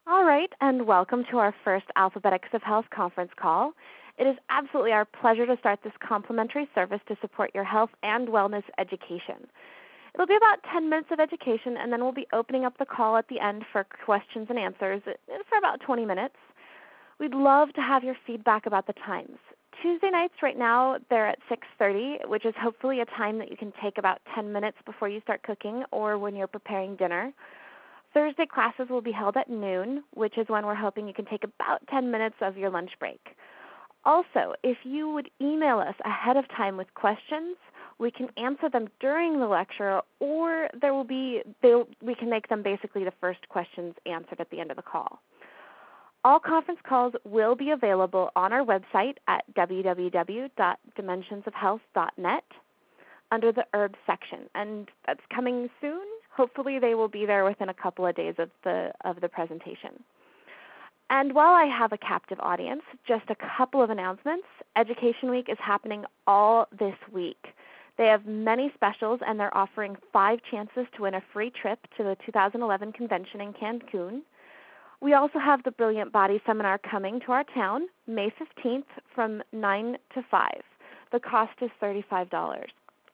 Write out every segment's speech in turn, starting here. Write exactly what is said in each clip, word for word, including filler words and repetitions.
All right, and welcome to our first Alphabetics of Health conference call. It is absolutely our pleasure to start this complimentary service to support your health and wellness education. It'll be about ten minutes of education, and then we'll be opening up the call at the end for questions and answers for about twenty minutes. We'd love to have your feedback about the times. Tuesday nights right now, they're at six thirty, which is hopefully a time that you can take about ten minutes before you start cooking or when you're preparing dinner. Thursday classes will be held at noon, which is when we're hoping you can take about ten minutes of your lunch break. Also, if you would email us ahead of time with questions, we can answer them during the lecture, or there will be we can make them basically the first questions answered at the end of the call. All conference calls will be available on our website at w w w dot dimensions of health dot net under the herbs section, and that's coming soon. Hopefully they will be there within a couple of days of the of the presentation. And while I have a captive audience, just a couple of announcements. Education Week is happening all this week. They have many specials, and they're offering five chances to win a free trip to the two thousand eleven convention in Cancun. We also have the Brilliant Body Seminar coming to our town May fifteenth from nine to five. The cost is thirty-five dollars.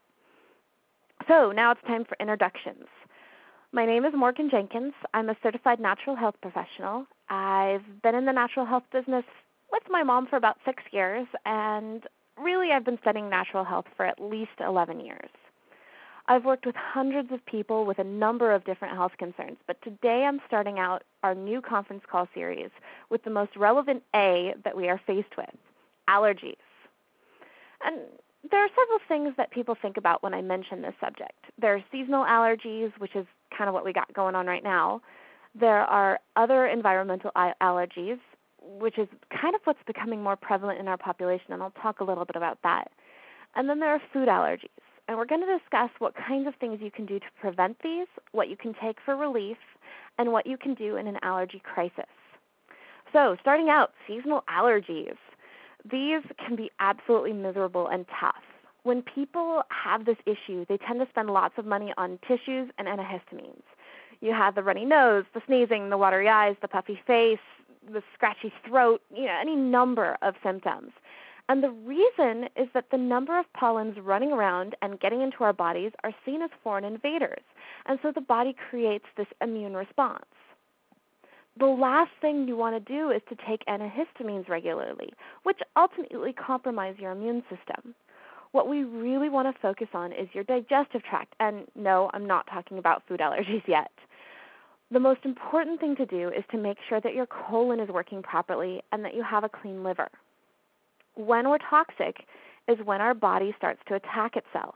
So now it's time for introductions. My name is Morgan Jenkins. I'm a certified natural health professional. I've been in the natural health business with my mom for about six years, and really I've been studying natural health for at least eleven years. I've worked with hundreds of people with a number of different health concerns, but today I'm starting out our new conference call series with the most relevant A that we are faced with, allergies. And there are several things that people think about when I mention this subject. There are seasonal allergies, which is kind of what we got going on right now. There are other environmental allergies, which is kind of what's becoming more prevalent in our population, and I'll talk a little bit about that. And then there are food allergies, and we're going to discuss what kinds of things you can do to prevent these, what you can take for relief, and what you can do in an allergy crisis. So starting out, seasonal allergies. These can be absolutely miserable and tough. When people have this issue, they tend to spend lots of money on tissues and antihistamines. You have the runny nose, the sneezing, the watery eyes, the puffy face, the scratchy throat, you know, any number of symptoms. And the reason is that the number of pollens running around and getting into our bodies are seen as foreign invaders, and so the body creates this immune response. The last thing you want to do is to take antihistamines regularly, which ultimately compromise your immune system. What we really want to focus on is your digestive tract, and no, I'm not talking about food allergies yet. The most important thing to do is to make sure that your colon is working properly and that you have a clean liver. When we're toxic is when our body starts to attack itself.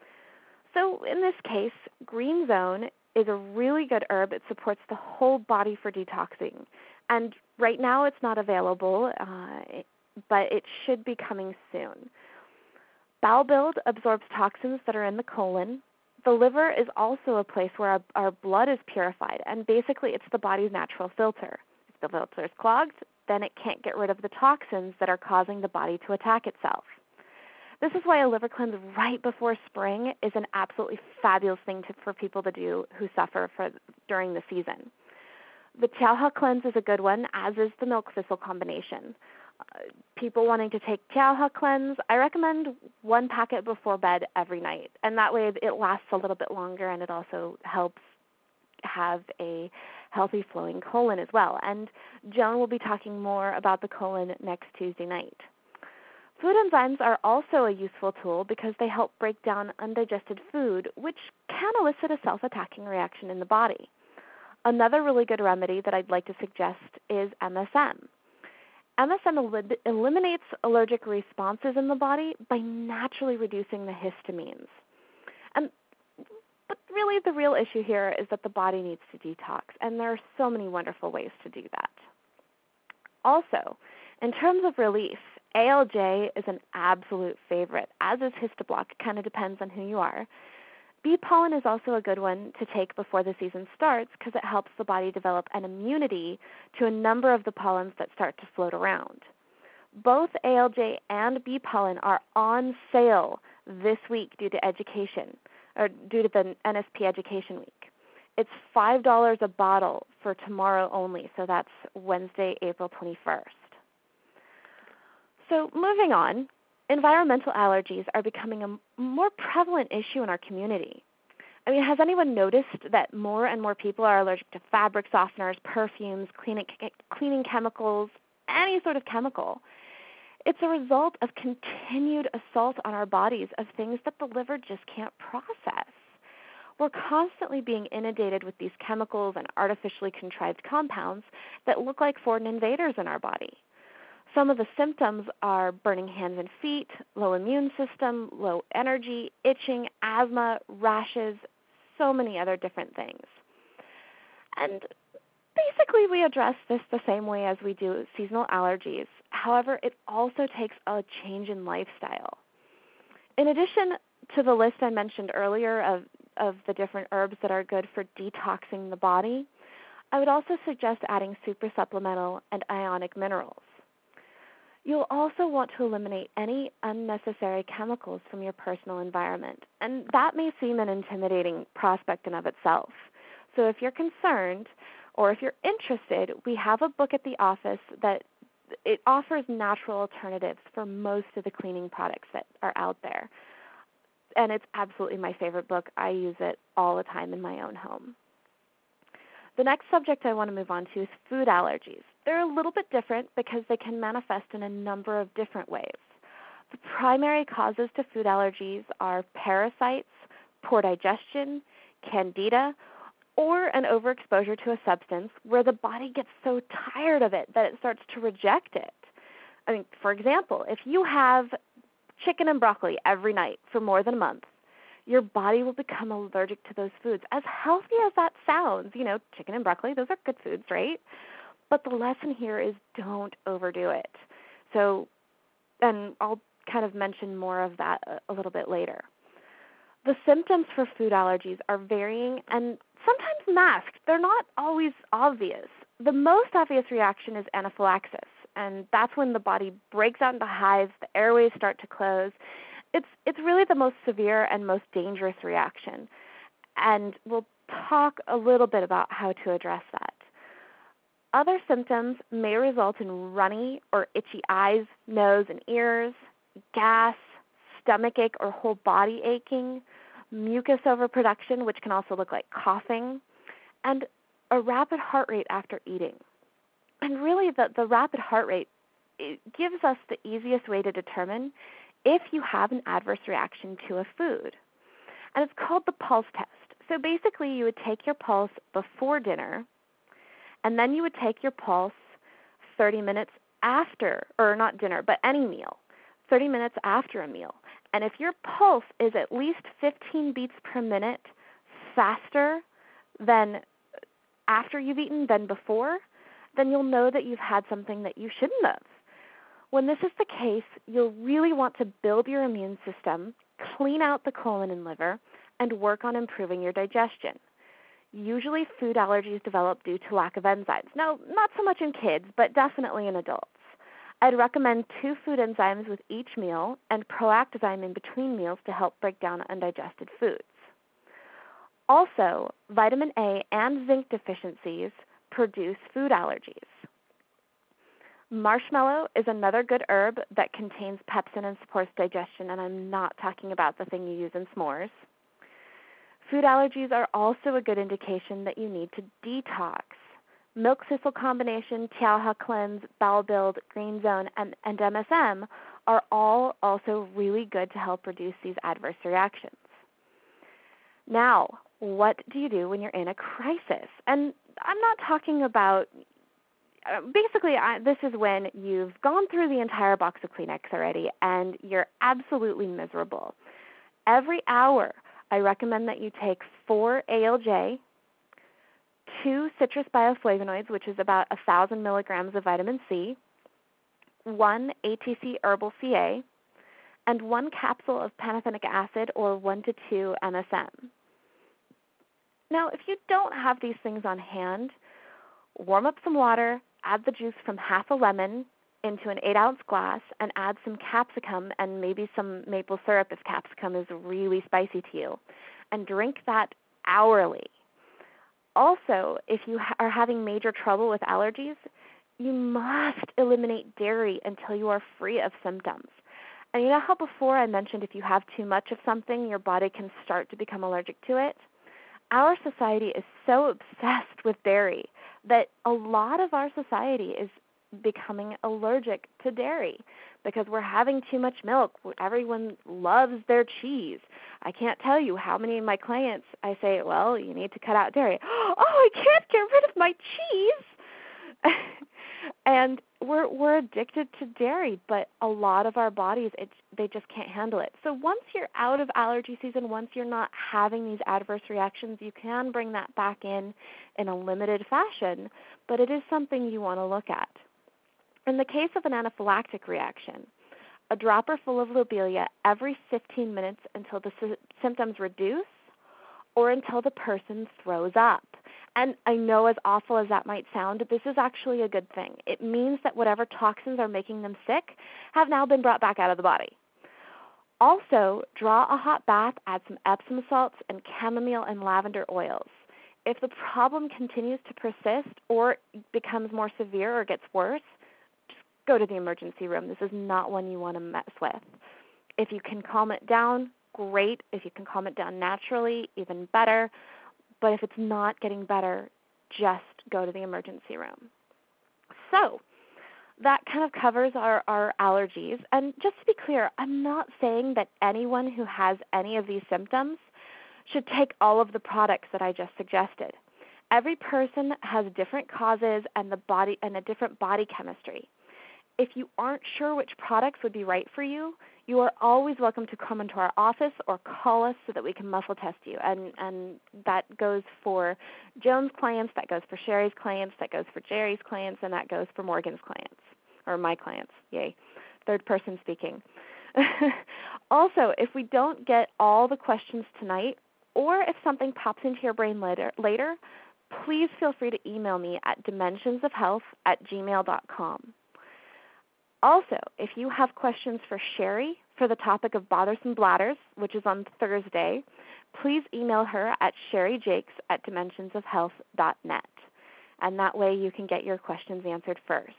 So in this case, Green Zone is a really good herb. It supports the whole body for detoxing. And right now it's not available, uh, but it should be coming soon. Bowel Build absorbs toxins that are in the colon. The liver is also a place where our, our blood is purified, and basically it's the body's natural filter. If the filter is clogged, then it can't get rid of the toxins that are causing the body to attack itself. This is why a liver cleanse right before spring is an absolutely fabulous thing to, for people to do who suffer for, during the season. The Tiaohe cleanse is a good one, as is the milk thistle combination. Uh, people wanting to take Tiaohe cleanse, I recommend one packet before bed every night, and that way it lasts a little bit longer, and it also helps have a healthy flowing colon as well. And Joan will be talking more about the colon next Tuesday night. Food enzymes are also a useful tool because they help break down undigested food, which can elicit a self-attacking reaction in the body. Another really good remedy that I'd like to suggest is M S M. M S M el- eliminates allergic responses in the body by naturally reducing the histamines. And but really the real issue here is that the body needs to detox, and there are so many wonderful ways to do that. Also, in terms of relief, A L J is an absolute favorite, as is Histoblock. It kind of depends on who you are. Bee pollen is also a good one to take before the season starts because it helps the body develop an immunity to a number of the pollens that start to float around. Both A L J and bee pollen are on sale this week due to education, or due to the N S P Education Week. It's five dollars a bottle for tomorrow only, so that's Wednesday, April twenty-first. So moving on, environmental allergies are becoming a more prevalent issue in our community. I mean, has anyone noticed that more and more people are allergic to fabric softeners, perfumes, cleaning, cleaning chemicals, any sort of chemical? It's a result of continued assault on our bodies of things that the liver just can't process. We're constantly being inundated with these chemicals and artificially contrived compounds that look like foreign invaders in our body. Some of the symptoms are burning hands and feet, low immune system, low energy, itching, asthma, rashes, so many other different things. And basically we address this the same way as we do seasonal allergies. However, it also takes a change in lifestyle. In addition to the list I mentioned earlier of, of the different herbs that are good for detoxing the body, I would also suggest adding super supplemental and ionic minerals. You'll also want to eliminate any unnecessary chemicals from your personal environment, and that may seem an intimidating prospect in of itself. So if you're concerned or if you're interested, we have a book at the office that it offers natural alternatives for most of the cleaning products that are out there. And it's absolutely my favorite book. I use it all the time in my own home. The next subject I want to move on to is food allergies. They're a little bit different because they can manifest in a number of different ways. The primary causes to food allergies are parasites, poor digestion, candida, or an overexposure to a substance where the body gets so tired of it that it starts to reject it. I mean, for example, if you have chicken and broccoli every night for more than a month, your body will become allergic to those foods. As healthy as that sounds, you know, chicken and broccoli, those are good foods, right? But the lesson here is don't overdo it. So, and I'll kind of mention more of that a, a little bit later. The symptoms for food allergies are varying and sometimes masked. They're not always obvious. The most obvious reaction is anaphylaxis, and that's when the body breaks out into hives, the airways start to close. It's it's really the most severe and most dangerous reaction, and we'll talk a little bit about how to address that. Other symptoms may result in runny or itchy eyes, nose, and ears, gas, stomach ache or whole body aching, mucus overproduction, which can also look like coughing, and a rapid heart rate after eating. And really, the, the rapid heart rate, it gives us the easiest way to determine if you have an adverse reaction to a food. And it's called the pulse test. So basically, you would take your pulse before dinner, and then you would take your pulse thirty minutes after, or not dinner, but any meal, thirty minutes after a meal. And if your pulse is at least fifteen beats per minute faster than after you've eaten than before, then you'll know that you've had something that you shouldn't have. When this is the case, you'll really want to build your immune system, clean out the colon and liver, and work on improving your digestion. Usually food allergies develop due to lack of enzymes. Now, not so much in kids, but definitely in adults. I'd recommend two food enzymes with each meal and Proactozyme in between meals to help break down undigested foods. Also, vitamin A and zinc deficiencies produce food allergies. Marshmallow is another good herb that contains pepsin and supports digestion, and I'm not talking about the thing you use in s'mores. Food allergies are also a good indication that you need to detox. Milk thistle combination, Tiaoha cleanse, bowel build, green zone, and, and M S M are all also really good to help reduce these adverse reactions. Now, what do you do when you're in a crisis? And I'm not talking about, uh, basically I, this is when you've gone through the entire box of Kleenex already and you're absolutely miserable. Every hour, I recommend that you take four A L J, two citrus bioflavonoids, which is about one thousand milligrams of vitamin C, one A T C herbal C A, and one capsule of pantothenic acid or one to two M S M. Now, if you don't have these things on hand, warm up some water, add the juice from half a lemon into an eight-ounce glass, and add some capsicum and maybe some maple syrup if capsicum is really spicy to you, and drink that hourly. Also, if you ha- are having major trouble with allergies, you must eliminate dairy until you are free of symptoms. And you know how before I mentioned if you have too much of something, your body can start to become allergic to it? Our society is so obsessed with dairy that a lot of our society is becoming allergic to dairy because we're having too much milk. Everyone loves their cheese. I can't tell you how many of my clients I say, well, you need to cut out dairy. Oh, I can't get rid of my cheese. And we're we're addicted to dairy, but a lot of our bodies, it, they just can't handle it. So once you're out of allergy season, once you're not having these adverse reactions, you can bring that back in in a limited fashion, but it is something you want to look at. In the case of an anaphylactic reaction, a dropper full of lobelia every fifteen minutes until the sy- symptoms reduce or until the person throws up. And I know, as awful as that might sound, this is actually a good thing. It means that whatever toxins are making them sick have now been brought back out of the body. Also, draw a hot bath, add some Epsom salts and chamomile and lavender oils. If the problem continues to persist or becomes more severe or gets worse, just go to the emergency room. This is not one you want to mess with. If you can calm it down, great. If you can calm it down naturally, even better. But if it's not getting better, just go to the emergency room. So that kind of covers our, our allergies. And just to be clear, I'm not saying that anyone who has any of these symptoms should take all of the products that I just suggested. Every person has different causes and the body and a different body chemistry. If you aren't sure which products would be right for you, you are always welcome to come into our office or call us so that we can muscle test you. And, and that goes for Joan's clients, that goes for Sherry's clients, that goes for Jerry's clients, and that goes for Morgan's clients, or my clients. Yay, third person speaking. Also, if we don't get all the questions tonight, or if something pops into your brain later, later please feel free to email me at dimensionsofhealth at gmail dot com. Also, if you have questions for Sherry for the topic of bothersome bladders, which is on Thursday, please email her at sherryjakes at dimensionsofhealth dot net. And that way you can get your questions answered first.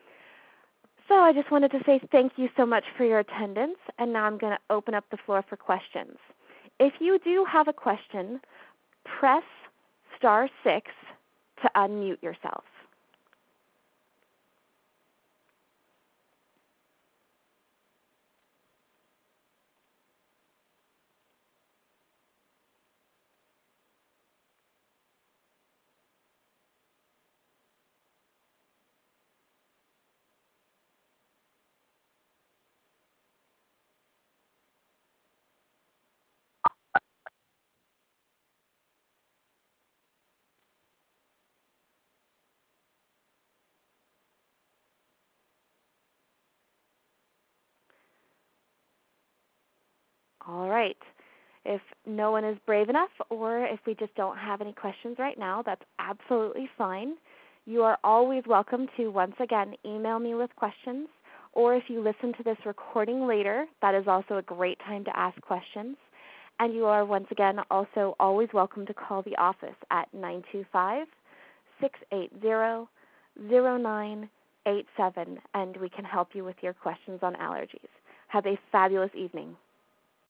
So I just wanted to say thank you so much for your attendance, and now I'm going to open up the floor for questions. If you do have a question, press star six to unmute yourself. All right. If no one is brave enough, or if we just don't have any questions right now, that's absolutely fine. You are always welcome to, once again, email me with questions, or if you listen to this recording later, that is also a great time to ask questions. And you are, once again, also always welcome to call the office at nine two five, six eight zero, zero nine eight seven, and we can help you with your questions on allergies. Have a fabulous evening.